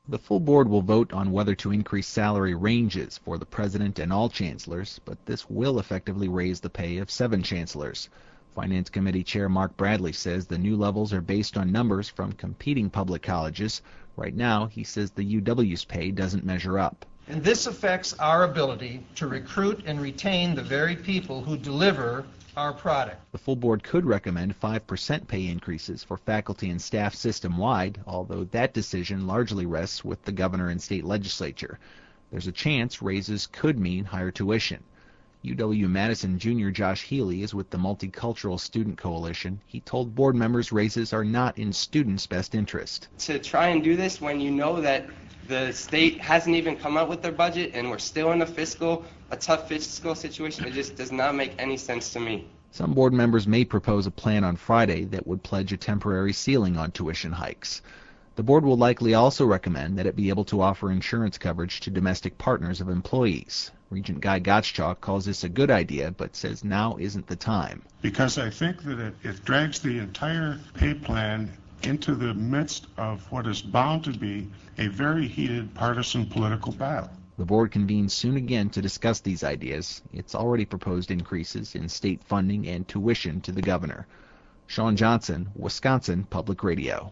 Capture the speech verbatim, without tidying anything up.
The full board will vote on whether to increase salary ranges for the president and all chancellors, but this will effectively raise the pay of seven chancellors. Finance Committee Chair Mark Bradley says the new levels are based on numbers from competing public colleges. Right now, he says the U W's pay doesn't measure up. And this affects our ability to recruit and retain the very people who deliver our product. The full board could recommend five percent pay increases for faculty and staff system-wide, although that decision largely rests with the governor and state legislature. There's a chance raises could mean higher tuition. U W-Madison Junior Josh Healy is with the Multicultural Student Coalition. He told board members raises are not in students' best interest. To try and do this when you know that the state hasn't even come out with their budget and we're still in a fiscal, a tough fiscal situation, it just does not make any sense to me. Some board members may propose a plan on Friday that would pledge a temporary ceiling on tuition hikes. The board will likely also recommend that it be able to offer insurance coverage to domestic partners of employees. Regent Guy Gottschalk calls this a good idea, but says now isn't the time. Because I think that it, it drags the entire pay plan into the midst of what is bound to be a very heated partisan political battle. The board convenes soon again to discuss these ideas. It's already proposed increases in state funding and tuition to the governor. Sean Johnson, Wisconsin Public Radio.